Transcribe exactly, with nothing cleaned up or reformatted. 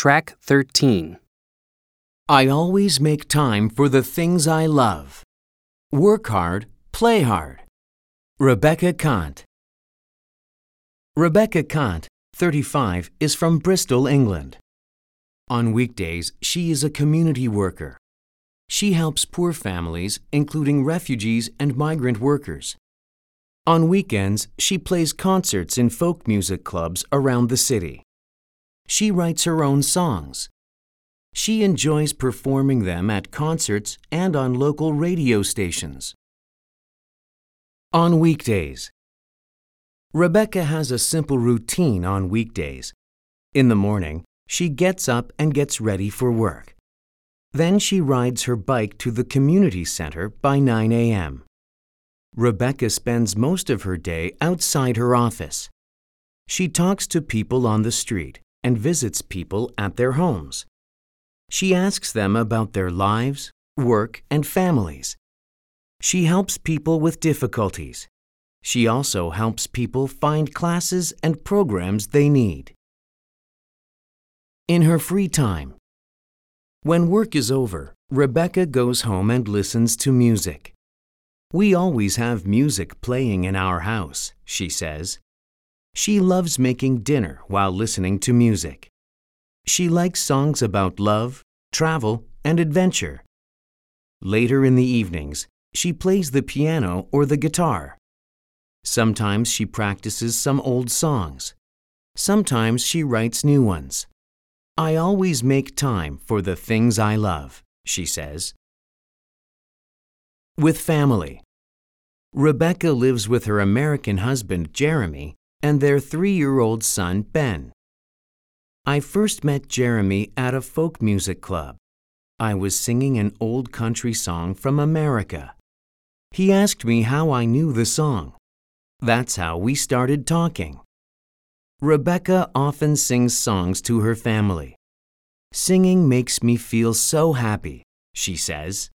Track thirteen. I always make time for the things I love. Work hard, play hard. Rebecca Kant. Rebecca Kant, thirty-five, is from Bristol, England. On weekdays, she is a community worker. She helps poor families, including refugees and migrant workers. On weekends, she plays concerts in folk music clubs around the city. She writes her own songs. She enjoys performing them at concerts and on local radio stations. On weekdays. Rebecca has a simple routine on weekdays. In the morning, she gets up and gets ready for work. Then she rides her bike to the community center by nine a m Rebecca spends most of her day outside her office. She talks to people on the street and visits people at their homes. She asks them about their lives, work, and families. She helps people with difficulties. She also helps people find classes and programs they need. In her free time. When work is over, Rebecca goes home and listens to music. We always have music playing in our house, she says. She loves making dinner while listening to music. She likes songs about love, travel, and adventure. Later in the evenings, she plays the piano or the guitar. Sometimes she practices some old songs. Sometimes she writes new ones. I always make time for the things I love, she says. With family. Rebecca lives with her American husband, Jeremy, and their three-year-old son, Ben. I first met Jeremy at a folk music club. I was singing an old country song from America. He asked me how I knew the song. That's how we started talking. Rebecca often sings songs to her family. Singing makes me feel so happy, she says.